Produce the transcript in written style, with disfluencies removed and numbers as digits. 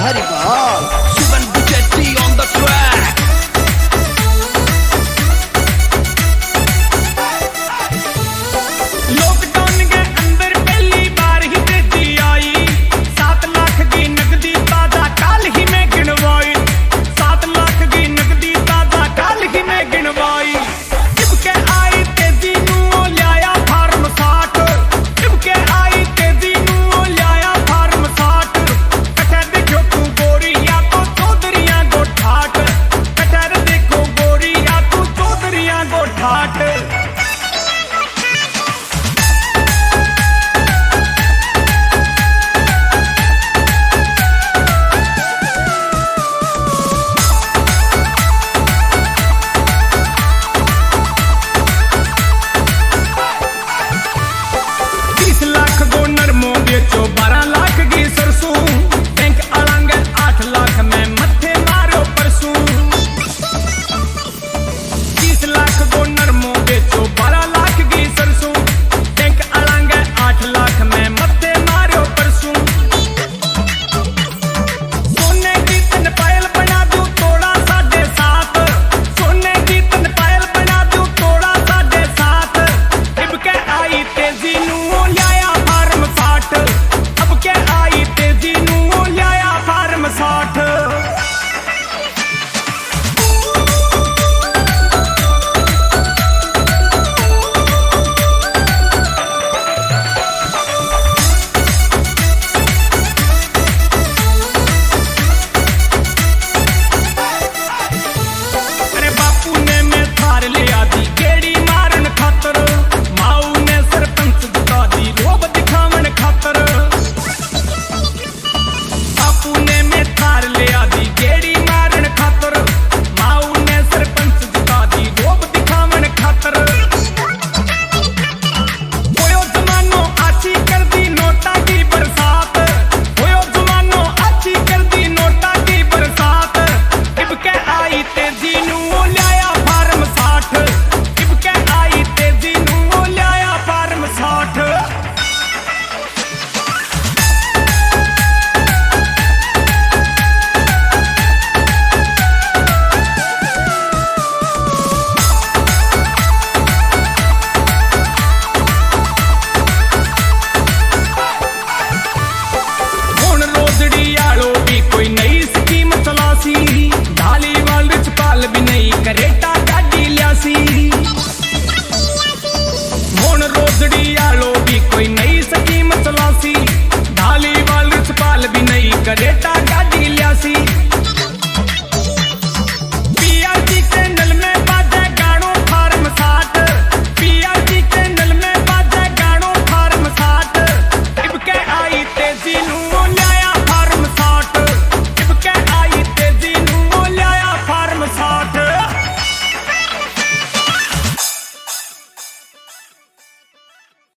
हरिवाल। Suvan Buchetti on the track. Lockdown के अंदर पहली बार ही तेजी आई, 7 लाख की नकदी ताजा काल ही में गिनवाई, 7 लाख की नकदी ताजा काल ही में गिनवाई। टिपके आई तेजी नू लिया फार्म 60, टिपके आई तेजी नू लिया फार्म 60। कटर देखो तू गोरी या तो चौधरियां गोठाट, कटर देखो गोरी या तू चौधरियां गोठाट। बेचो 12 लाख की सरसों, बैंक अड़ंग 8 लाख में मत्थे मारो परसों। 30 लाख को नरमो बेचो 12 लाख की सरसों, बैंक अड़ंग 8 लाख में मत्थे मारो परसों। सोने की तन पायल बना दूं तोड़ा 7.5, सोने की तन पायल बना दूं तोड़ा 7.5। टिपके आई तेजी नू लिया फार्म 60, अब के आई तेजी नू लिया फार्म 60। अरे बापू ने मैं थार लिया दी गेड़ी मारन खातर, माऊ ने सरपंच जिता दी रोब दिखावन खातर। बापू ने मैं थार लिया दी गेड़ी मारन खातर, माऊ ने सरपंच जिता दी रोब दिखावन खातर। होयो जमानो आची कर दी नोटा की बरसात, होयो जमानो आची कर दी नोटा की बरसात। टिपके आई तेजी नू लिया फार्म 60, टिपके आई तेजी नू लिया फार्म 60। हुण रोजड़ी आलो भी कोई नई स्कीम चलासी, ढालीवाल रिचपाल भी नई करेटा गाड़ी लियासी। हुण रोजड़ी आलो भी कोई नई स्कीम चलासी, ढालीवाल रिचपाल भी नई करेटा